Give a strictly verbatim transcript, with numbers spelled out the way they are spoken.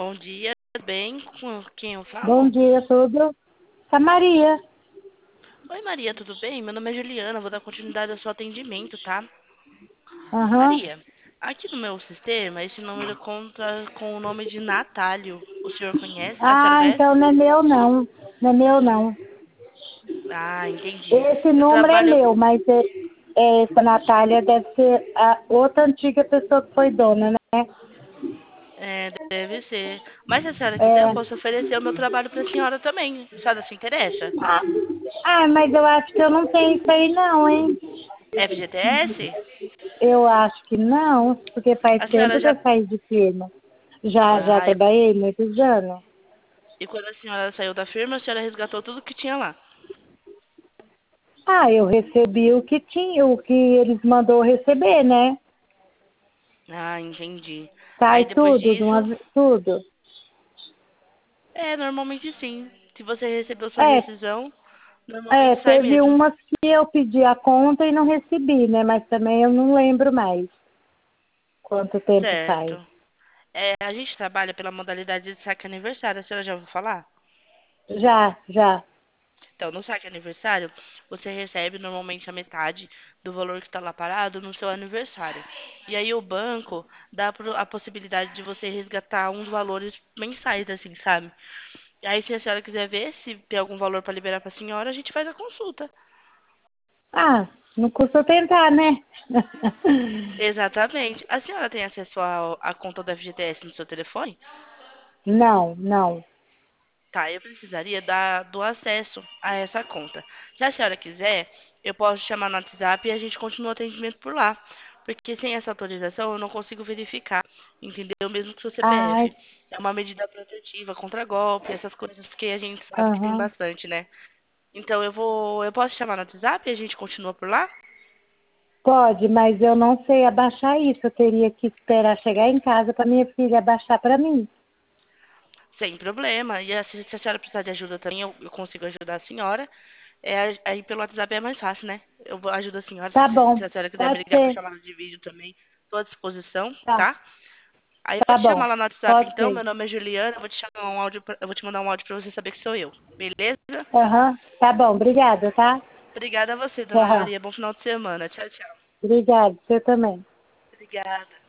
Bom dia, tudo bem? Com quem eu Bom falo? dia, tudo? Com a Maria. Oi, Maria, tudo bem? Meu nome é Juliana, vou dar continuidade ao seu atendimento, tá? Aham. Maria, aqui no meu sistema, esse número conta com o nome de Natálio. O senhor conhece? A senhora Ah, então conhece? não é meu não. Não é meu não. Ah, entendi. Esse Eu número é trabalho. meu, mas é, é, essa Natália deve ser a outra antiga pessoa que foi dona, né? É, deve ser. Mas se a senhora quiser, eu É. posso oferecer o meu trabalho para a senhora também. A senhora se interessa? Ah, ah, mas eu acho que eu não tenho isso aí não, hein? F G T S? Eu acho que não, porque faz A tempo senhora que já. eu saí de firma. Já, já Ah, e trabalhei muitos anos. e quando a senhora saiu da firma, a senhora resgatou tudo que tinha lá. Ah, eu recebi o que tinha, o que eles mandou receber, né? Ah, entendi. Aí Sai depois tudo, de uma disso, ve- tudo. é, normalmente sim. Se você recebeu sua É, rescisão, é, normalmente sai teve mesmo. umas que eu pedi a conta e não recebi, né? Mas também eu não lembro mais quanto tempo faz. Certo. É, a gente trabalha pela modalidade de saque aniversário, a senhora já ouviu falar? Já, já. Então, no saque aniversário, você recebe normalmente a metade do valor que está lá parado no seu aniversário. E aí o banco dá pro- a possibilidade de você resgatar uns valores mensais, assim, sabe? E aí, se a senhora quiser ver se tem algum valor para liberar para a senhora, a gente faz a consulta. Ah, não custa tentar, né? Exatamente. A senhora tem acesso ao- à conta do F G T S no seu telefone? Não, não. Tá, eu precisaria da, do acesso a essa conta. Se a senhora quiser, eu posso chamar no WhatsApp e a gente continua o atendimento por lá. Porque sem essa autorização eu não consigo verificar, entendeu? Mesmo com o seu Ai, C P F. É uma medida protetiva contra golpe, essas coisas que a gente sabe que tem aham. bastante, né? Então eu vou, eu posso chamar no WhatsApp e a gente continua por lá? Pode, mas eu não sei abaixar isso. Eu teria que esperar chegar em casa para minha filha abaixar para mim. Sem problema. E assim, se a senhora precisar de ajuda também, eu, eu consigo ajudar a senhora. É, aí pelo WhatsApp é mais fácil, né? Eu vou ajudo a senhora. Tá Se, bom, se a senhora quiser me pode ligar por ser. chamada de vídeo também, estou à disposição, Tá, tá? Aí eu vou tá te chamar bom, lá no WhatsApp pode então. ser. Meu nome é Juliana. Eu vou te chamar um áudio, pra- eu vou te mandar um áudio pra você saber que sou eu. Beleza? Aham, tá bom, obrigada, tá? Obrigada a você, dona Aham, Maria. Bom final de semana. Tchau, tchau. obrigada, você também. Obrigada.